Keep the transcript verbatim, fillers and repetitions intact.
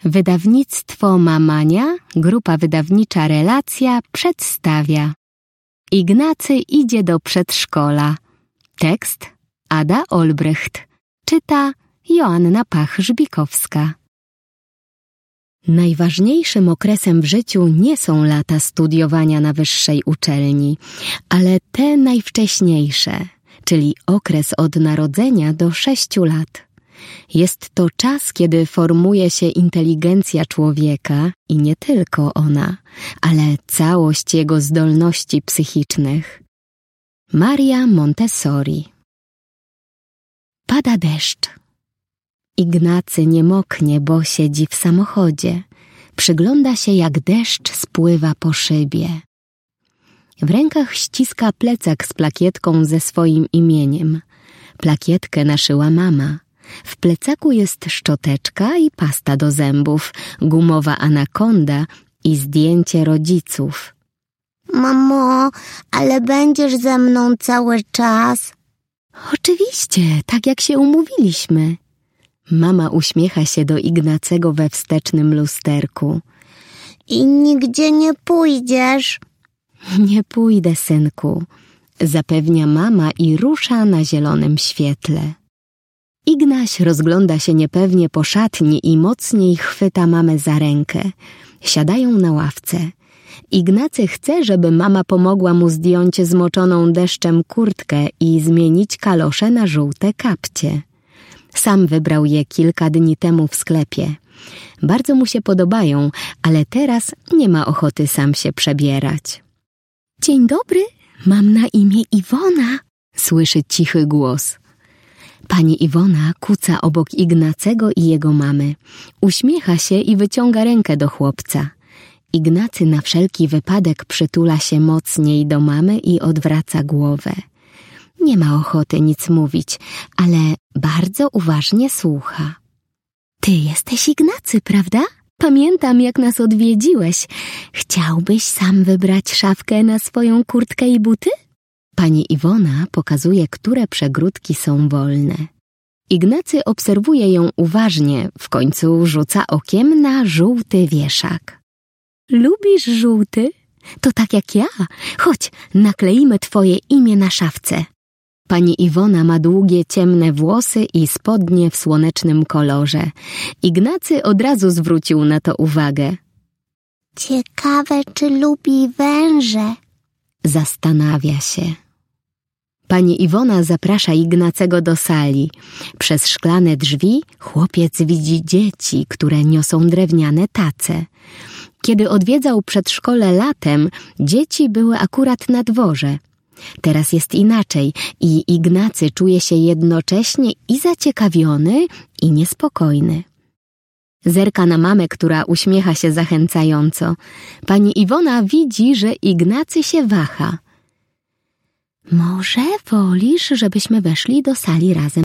Wydawnictwo Mamania, grupa wydawnicza Relacja przedstawia Ignacy idzie do przedszkola. Tekst Ada Olbrycht. Czyta Joanna Pach-Żbikowska. Najważniejszym okresem w życiu nie są lata studiowania na wyższej uczelni, ale te najwcześniejsze, czyli okres od narodzenia do sześciu lat. Jest to czas, kiedy formuje się inteligencja człowieka i nie tylko ona, ale całość jego zdolności psychicznych. Maria Montessori. Pada deszcz. Ignacy nie moknie, bo siedzi w samochodzie. Przygląda się, jak deszcz spływa po szybie. W rękach ściska plecak z plakietką ze swoim imieniem. Plakietkę naszyła mama. W plecaku jest szczoteczka i pasta do zębów, gumowa anakonda i zdjęcie rodziców. Mamo, ale będziesz ze mną cały czas? Oczywiście, tak jak się umówiliśmy. Mama uśmiecha się do Ignacego we wstecznym lusterku. I nigdzie nie pójdziesz? Nie pójdę, synku, zapewnia mama i rusza na zielonym świetle. Ignaś rozgląda się niepewnie po szatni i mocniej chwyta mamę za rękę. Siadają na ławce. Ignacy chce, żeby mama pomogła mu zdjąć zmoczoną deszczem kurtkę i zmienić kalosze na żółte kapcie. Sam wybrał je kilka dni temu w sklepie. Bardzo mu się podobają, ale teraz nie ma ochoty sam się przebierać. Dzień dobry, mam na imię Iwona, słyszy cichy głos. Pani Iwona kuca obok Ignacego i jego mamy. Uśmiecha się i wyciąga rękę do chłopca. Ignacy na wszelki wypadek przytula się mocniej do mamy i odwraca głowę. Nie ma ochoty nic mówić, ale bardzo uważnie słucha. Ty jesteś Ignacy, prawda? Pamiętam, jak nas odwiedziłeś. Chciałbyś sam wybrać szafkę na swoją kurtkę i buty? Pani Iwona pokazuje, które przegródki są wolne. Ignacy obserwuje ją uważnie, w końcu rzuca okiem na żółty wieszak. Lubisz żółty? To tak jak ja. Chodź, nakleimy twoje imię na szafce. Pani Iwona ma długie, ciemne włosy i spodnie w słonecznym kolorze. Ignacy od razu zwrócił na to uwagę. Ciekawe, czy lubi węże. Zastanawia się. Pani Iwona zaprasza Ignacego do sali. Przez szklane drzwi chłopiec widzi dzieci, które niosą drewniane tace. Kiedy odwiedzał przedszkole latem, dzieci były akurat na dworze. Teraz jest inaczej i Ignacy czuje się jednocześnie i zaciekawiony, i niespokojny. Zerka na mamę, która uśmiecha się zachęcająco. Pani Iwona widzi, że Ignacy się waha. Może wolisz, żebyśmy weszli do sali razem